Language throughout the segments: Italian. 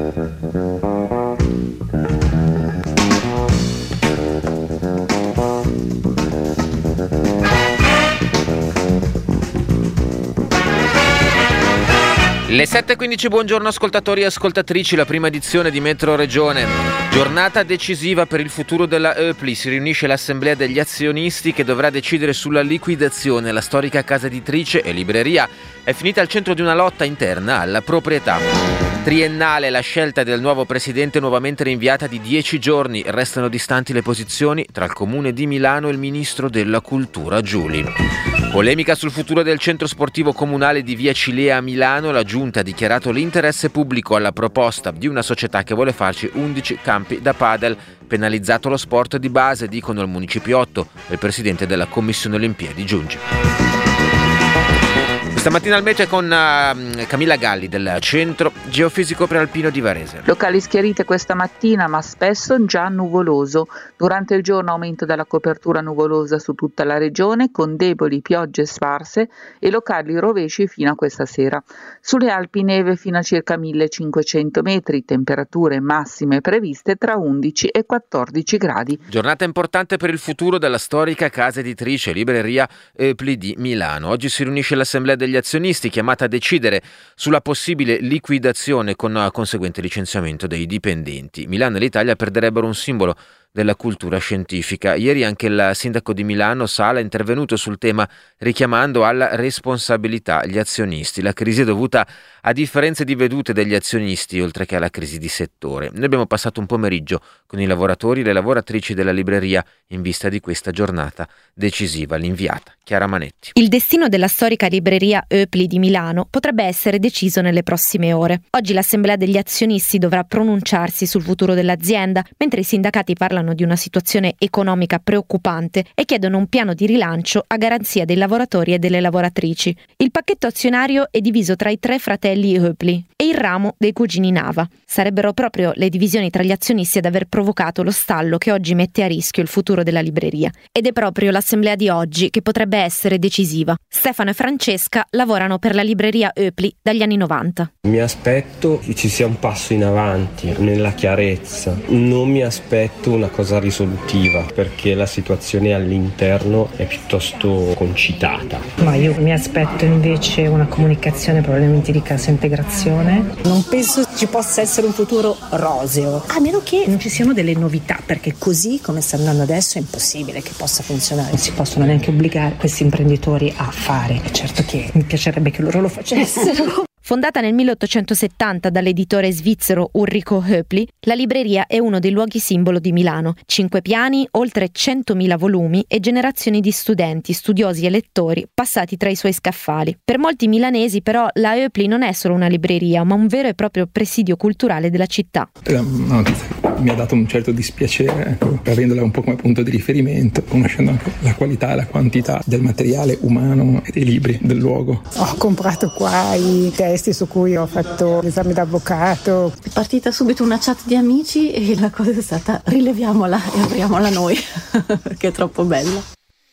Le 7.15, buongiorno ascoltatori e ascoltatrici, la prima edizione di Metro Regione. Giornata decisiva per il futuro della Oepli. Si riunisce l'assemblea degli azionisti che dovrà decidere sulla liquidazione. La storica casa editrice e libreria è finita al centro di una lotta interna alla proprietà. Triennale la scelta del nuovo presidente nuovamente rinviata di 10 giorni. Restano distanti le posizioni tra il Comune di Milano e il Ministro della Cultura Giuli. Polemica sul futuro del centro sportivo comunale di Via Cilea a Milano. La Giunta ha dichiarato l'interesse pubblico alla proposta di una società che vuole farci 11 campi da padel. Penalizzato lo sport di base, dicono il Municipiotto e il presidente della Commissione Olimpiadi Giungi. Stamattina al meteo con Camilla Galli del Centro Geofisico Prealpino di Varese. Locali schiarite questa mattina, ma spesso già nuvoloso. Durante il giorno aumento della copertura nuvolosa su tutta la regione, con deboli piogge sparse e locali rovesci fino a questa sera. Sulle Alpi neve fino a circa 1500 metri, temperature massime previste tra 11 e 14 gradi. Giornata importante per il futuro della storica casa editrice e libreria Oepli di Milano. Oggi si riunisce l'assemblea degli azionisti chiamata a decidere sulla possibile liquidazione con conseguente licenziamento dei dipendenti. Milano e l'Italia perderebbero un simbolo della cultura scientifica. Ieri anche il sindaco di Milano, Sala, è intervenuto sul tema richiamando alla responsabilità gli azionisti. La crisi è dovuta a differenze di vedute degli azionisti, oltre che alla crisi di settore. Noi abbiamo passato un pomeriggio con i lavoratori e le lavoratrici della libreria in vista di questa giornata decisiva. L'inviata Chiara Manetti. Il destino della storica libreria Oepli di Milano potrebbe essere deciso nelle prossime ore. Oggi l'assemblea degli azionisti dovrà pronunciarsi sul futuro dell'azienda, mentre i sindacati parlano di una situazione economica preoccupante e chiedono un piano di rilancio a garanzia dei lavoratori e delle lavoratrici. Il pacchetto azionario è diviso tra i 3 fratelli Oepli e il ramo dei cugini Nava. Sarebbero proprio le divisioni tra gli azionisti ad aver provocato lo stallo che oggi mette a rischio il futuro della libreria. Ed è proprio l'assemblea di oggi che potrebbe essere decisiva. Stefano e Francesca lavorano per la libreria Oepli dagli anni 90. Mi aspetto che ci sia un passo in avanti nella chiarezza. Non mi aspetto una cosa risolutiva, perché la situazione all'interno è piuttosto concitata. Ma io mi aspetto invece una comunicazione probabilmente di cassa integrazione. Non penso ci possa essere un futuro roseo, a meno che non ci siano delle novità, perché così come sta andando adesso è impossibile che possa funzionare. Non si possono neanche obbligare questi imprenditori a fare. Certo che mi piacerebbe che loro lo facessero. Fondata nel 1870 dall'editore svizzero Ulrico Oepli, la libreria è uno dei luoghi simbolo di Milano. 5 piani, oltre 100.000 volumi e generazioni di studenti, studiosi e lettori passati tra i suoi scaffali. Per molti milanesi però la Oepli non è solo una libreria, ma un vero e proprio presidio culturale della città. Una notizia mi ha dato un certo dispiacere, avendola un po' come punto di riferimento, conoscendo anche la qualità e la quantità del materiale umano e dei libri del luogo. Ho comprato qua i testi su cui ho fatto l'esame d'avvocato. È partita subito una chat di amici e la cosa è stata rileviamola e apriamola noi, che è troppo bella.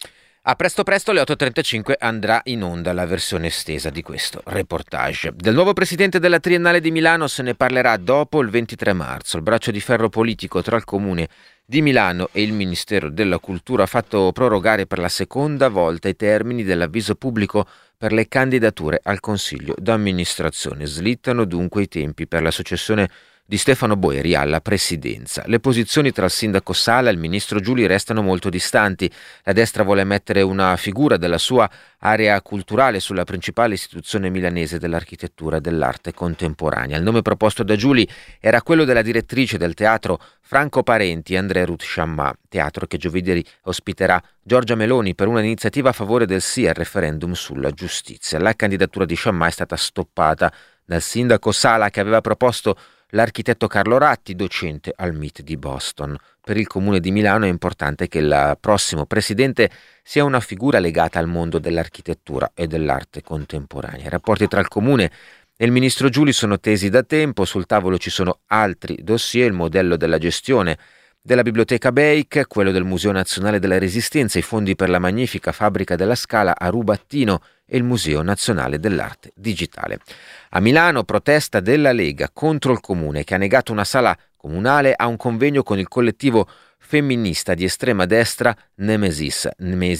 A presto alle 8.35 andrà in onda la versione estesa di questo reportage. Del nuovo presidente della Triennale di Milano se ne parlerà dopo il 23 marzo. Il braccio di ferro politico tra il Comune di Milano e il Ministero della Cultura ha fatto prorogare per la seconda volta i termini dell'avviso pubblico per le candidature al Consiglio d'amministrazione. Slittano dunque i tempi per la successione di Stefano Boeri alla presidenza. Le posizioni tra il sindaco Sala e il ministro Giuli restano molto distanti. La destra vuole mettere una figura della sua area culturale sulla principale istituzione milanese dell'architettura e dell'arte contemporanea. Il nome proposto da Giuli era quello della direttrice del teatro Franco Parenti, André Ruth Chammah, teatro che giovedì ospiterà Giorgia Meloni per un'iniziativa a favore del sì al referendum sulla giustizia. La candidatura di Chammah è stata stoppata dal sindaco Sala, che aveva proposto l'architetto Carlo Ratti, docente al MIT di Boston. Per il Comune di Milano è importante che il prossimo presidente sia una figura legata al mondo dell'architettura e dell'arte contemporanea. I rapporti tra il Comune e il ministro Giuli sono tesi da tempo, sul tavolo ci sono altri dossier, il modello della gestione della Biblioteca Bake, quello del Museo Nazionale della Resistenza, i fondi per la magnifica fabbrica della Scala a Rubattino e il Museo Nazionale dell'Arte Digitale. A Milano protesta della Lega contro il Comune che ha negato una sala comunale a un convegno con il collettivo femminista di estrema destra Nemesis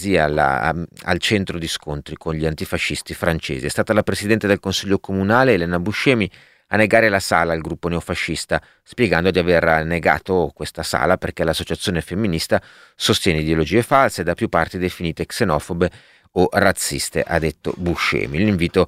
al centro di scontri con gli antifascisti francesi. È stata la presidente del Consiglio Comunale Elena Buscemi a negare la sala al gruppo neofascista, spiegando di aver negato questa sala perché l'associazione femminista sostiene ideologie false da più parti definite xenofobe o razziste, ha detto Buscemi. L'invito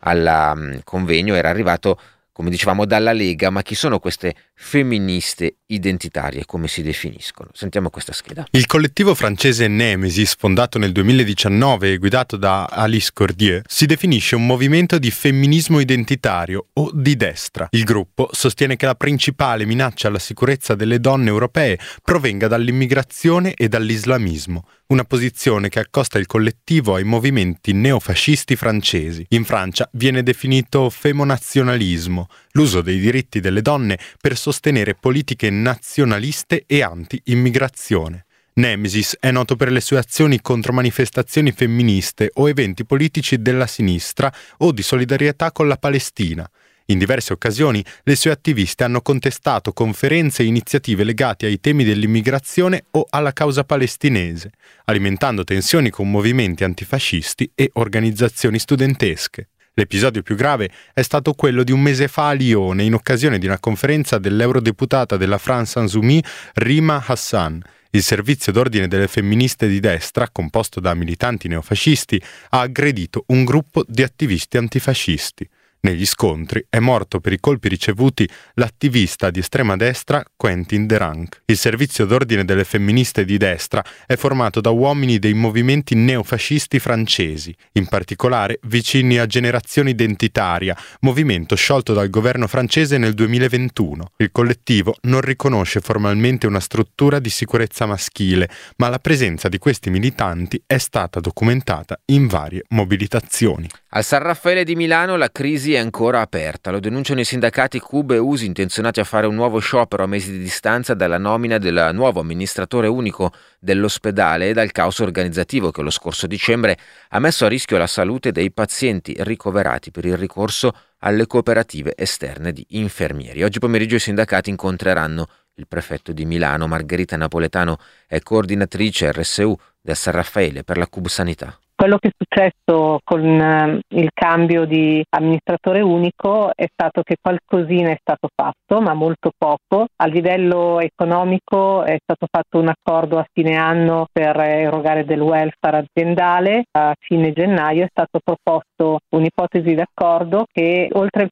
al convegno era arrivato, come dicevamo, dalla Lega, ma chi sono queste femministe identitarie, come si definiscono? Sentiamo questa scheda. Il collettivo francese Nemesis, fondato nel 2019 e guidato da Alice Cordier, si definisce un movimento di femminismo identitario o di destra. Il gruppo sostiene che la principale minaccia alla sicurezza delle donne europee provenga dall'immigrazione e dall'islamismo, una posizione che accosta il collettivo ai movimenti neofascisti francesi. In Francia viene definito femonazionalismo, l'uso dei diritti delle donne per sostenere politiche nazionaliste e anti-immigrazione. Nemesis è noto per le sue azioni contro manifestazioni femministe o eventi politici della sinistra o di solidarietà con la Palestina. In diverse occasioni le sue attiviste hanno contestato conferenze e iniziative legate ai temi dell'immigrazione o alla causa palestinese, alimentando tensioni con movimenti antifascisti e organizzazioni studentesche. L'episodio più grave è stato quello di un mese fa a Lione, in occasione di una conferenza dell'eurodeputata della France Insoumise Rima Hassan. Il servizio d'ordine delle femministe di destra, composto da militanti neofascisti, ha aggredito un gruppo di attivisti antifascisti. Negli scontri è morto per i colpi ricevuti l'attivista di estrema destra Quentin Derank. Il servizio d'ordine delle femministe di destra è formato da uomini dei movimenti neofascisti francesi, in particolare vicini a Generazione Identitaria, movimento sciolto dal governo francese nel 2021. Il collettivo non riconosce formalmente una struttura di sicurezza maschile, ma la presenza di questi militanti è stata documentata in varie mobilitazioni. Al San Raffaele di Milano la crisi è ancora aperta. Lo denunciano i sindacati CUB e USI intenzionati a fare un nuovo sciopero a mesi di distanza dalla nomina del nuovo amministratore unico dell'ospedale e dal caos organizzativo che lo scorso dicembre ha messo a rischio la salute dei pazienti ricoverati per il ricorso alle cooperative esterne di infermieri. Oggi pomeriggio i sindacati incontreranno il prefetto di Milano. Margherita Napoletano è coordinatrice RSU del San Raffaele per la CUB Sanità. Quello che è successo con il cambio di amministratore unico è stato che qualcosina è stato fatto, ma molto poco. A livello economico è stato fatto un accordo a fine anno per erogare del welfare aziendale. A fine gennaio è stato proposto un'ipotesi d'accordo che oltre il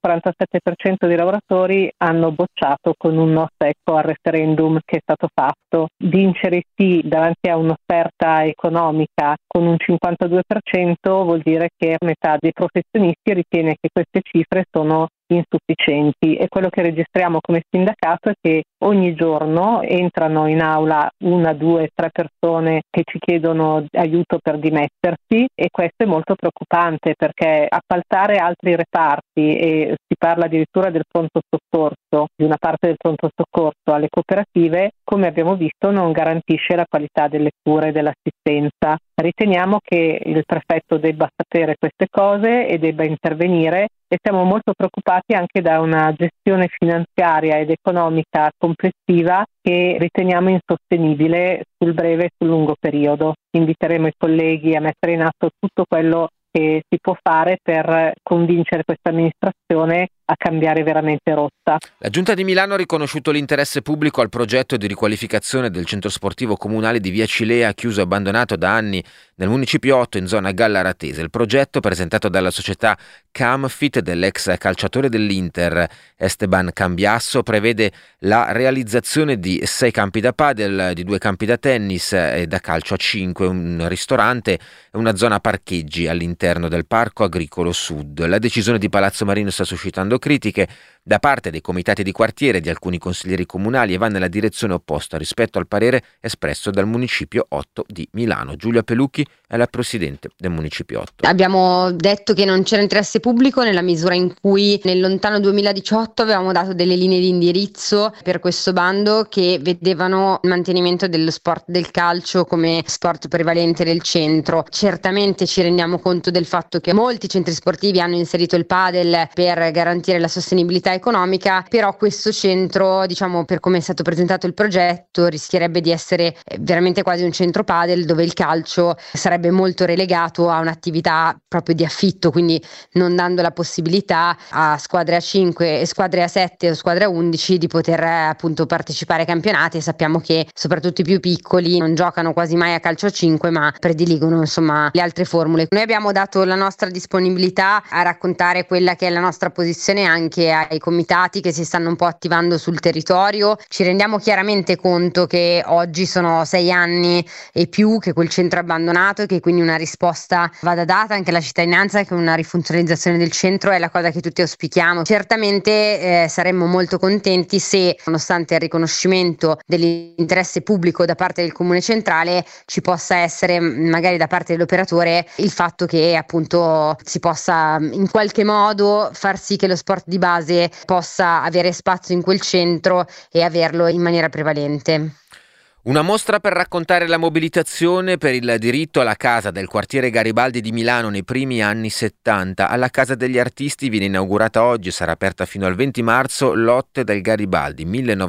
47% dei lavoratori hanno bocciato con un no secco al referendum che è stato fatto. Vincere sì davanti a un'offerta economica con un 52% vuol dire che metà dei professionisti ritiene che queste cifre sono insufficienti, e quello che registriamo come sindacato è che ogni giorno entrano in aula 1, 2, 3 persone che ci chiedono aiuto per dimettersi, e questo è molto preoccupante perché appaltare altri reparti, e si parla addirittura del pronto soccorso, di una parte del pronto soccorso alle cooperative, come abbiamo visto non garantisce la qualità delle cure e dell'assistenza. Riteniamo che il prefetto debba sapere queste cose e debba intervenire, e siamo molto preoccupati anche da una gestione finanziaria ed economica complessiva che riteniamo insostenibile sul breve e sul lungo periodo. Inviteremo i colleghi a mettere in atto tutto quello che si può fare per convincere questa amministrazione a cambiare veramente rotta. La Giunta di Milano ha riconosciuto l'interesse pubblico al progetto di riqualificazione del centro sportivo comunale di Via Cilea, chiuso e abbandonato da anni nel Municipio 8 in zona Gallaratese. Il progetto, presentato dalla società Camfit dell'ex calciatore dell'Inter Esteban Cambiasso, prevede la realizzazione di 6 campi da padel, di 2 campi da tennis e da calcio a 5, un ristorante e una zona parcheggi all'interno del Parco Agricolo Sud. La decisione di Palazzo Marino sta suscitando critiche da parte dei comitati di quartiere e di alcuni consiglieri comunali e va nella direzione opposta rispetto al parere espresso dal Municipio 8 di Milano. Giulia Pelucchi è la presidente del Municipiotto. Abbiamo detto che non c'era interesse pubblico nella misura in cui nel lontano 2018 avevamo dato delle linee di indirizzo per questo bando che vedevano il mantenimento dello sport del calcio come sport prevalente del centro. Certamente ci rendiamo conto del fatto che molti centri sportivi hanno inserito il padel per garantire la sostenibilità economica, però questo centro, diciamo, per come è stato presentato il progetto, rischierebbe di essere veramente quasi un centro padel dove il calcio sarebbe molto relegato a un'attività proprio di affitto, quindi non dando la possibilità a squadre A5 e squadre A7 o squadre A11 di poter appunto partecipare ai campionati, e sappiamo che soprattutto i più piccoli non giocano quasi mai a calcio a 5 ma prediligono insomma le altre formule. Noi abbiamo dato la nostra disponibilità a raccontare quella che è la nostra posizione anche ai comitati che si stanno un po' attivando sul territorio. Ci rendiamo chiaramente conto che oggi sono 6 anni e più che quel centro è abbandonato e che quindi una risposta vada data anche alla cittadinanza, che una rifunzionalizzazione del centro è la cosa che tutti auspichiamo. Certamente saremmo molto contenti se, nonostante il riconoscimento dell'interesse pubblico da parte del Comune Centrale, ci possa essere magari da parte dell'operatore il fatto che appunto si possa in qualche modo far sì che lo sport di base possa avere spazio in quel centro e averlo in maniera prevalente. Una mostra per raccontare la mobilitazione per il diritto alla casa del quartiere Garibaldi di Milano nei primi anni 70. Alla Casa degli Artisti viene inaugurata oggi e sarà aperta fino al 20 marzo Lotte del Garibaldi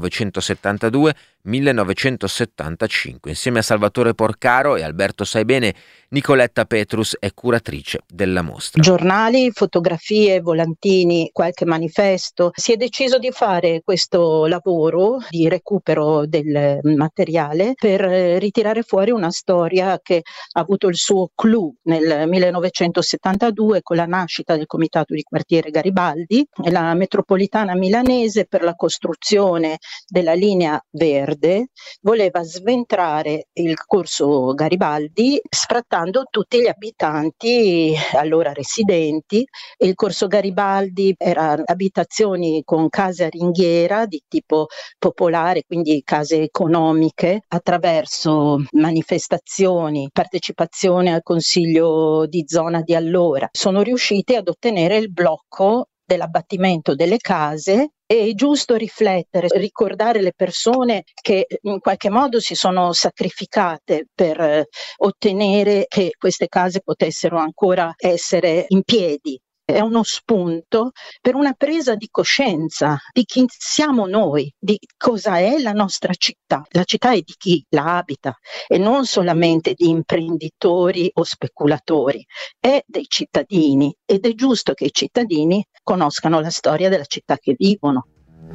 1972-1975. Insieme a Salvatore Porcaro e Alberto Saibene, Nicoletta Petrus è curatrice della mostra. Giornali, fotografie, volantini, qualche manifesto. Si è deciso di fare questo lavoro di recupero del materiale per ritirare fuori una storia che ha avuto il suo clou nel 1972 con la nascita del Comitato di Quartiere Garibaldi e la metropolitana milanese, per la costruzione della linea verde, voleva sventrare il corso Garibaldi sfrattando tutti gli abitanti allora residenti. Il corso Garibaldi era abitazioni con case a ringhiera di tipo popolare, quindi case economiche. Attraverso manifestazioni, partecipazione al consiglio di zona di allora, sono riusciti ad ottenere il blocco dell'abbattimento delle case. È giusto riflettere, ricordare le persone che in qualche modo si sono sacrificate per ottenere che queste case potessero ancora essere in piedi. È uno spunto per una presa di coscienza di chi siamo noi, di cosa è la nostra città. La città è di chi la abita e non solamente di imprenditori o speculatori, è dei cittadini, ed è giusto che i cittadini conoscano la storia della città che vivono.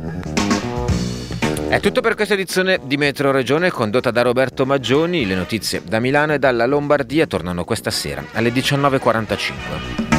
È tutto per questa edizione di Metro Regione condotta da Roberto Maggioni. Le notizie da Milano e dalla Lombardia tornano questa sera alle 19:45.